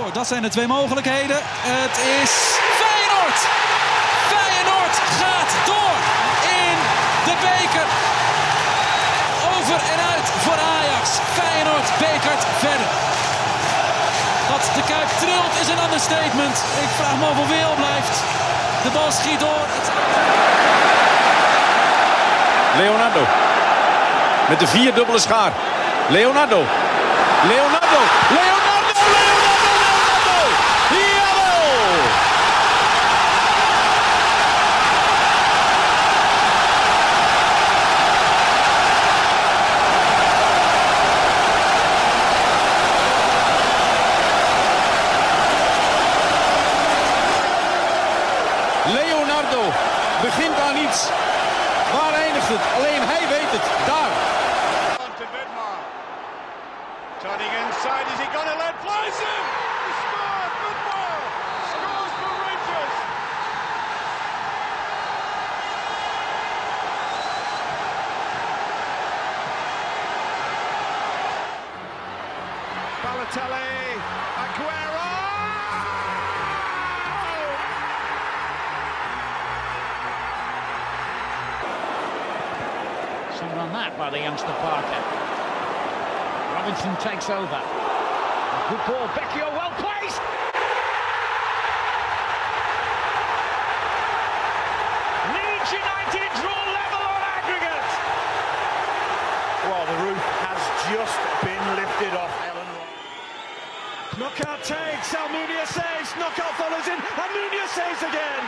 Nou, dat zijn de twee mogelijkheden. Het is Feyenoord. Feyenoord gaat door in de beker. Over en uit voor Ajax. Feyenoord bekert verder. Dat de Kuip trilt is een understatement. Ik vraag me af of hij blijft. De bal schiet door. Leonardo. Met de vierdubbele schaar. Leonardo. Leonardo. Leonardo. Leonardo. Leonardo. Jawel. Leonardo begint aan iets. Waar eindigt het? Alleen hij weet het. Daar. Turning inside, is he gonna let flies him? He scored! Goodwell scores for Rangers. Balotelli, Aguero! Some on that by the youngster Parker. Robinson takes over. Good ball, Becchio well placed. Leeds United draw level on aggregate. Well, the roof has just been lifted off Ellen. Knockout takes, Almunia saves, knockout follows in, Almunia saves again.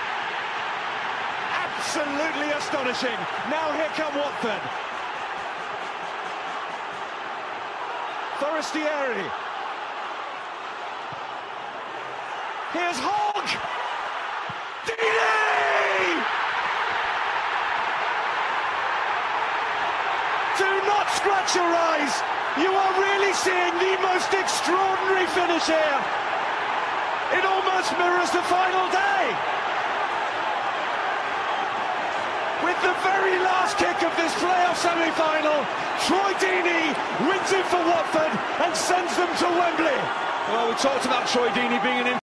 Absolutely astonishing. Now here come Watford. Forestieri. Here's Hogg. Deeney! Do not scratch your eyes. You are really seeing the most extraordinary finish here. It almost mirrors the final day. With the very last kick of this playoff semi-final, Troy Deeney wins it for Watford and sends them to Wembley. Well, we talked about Troy Deeney being an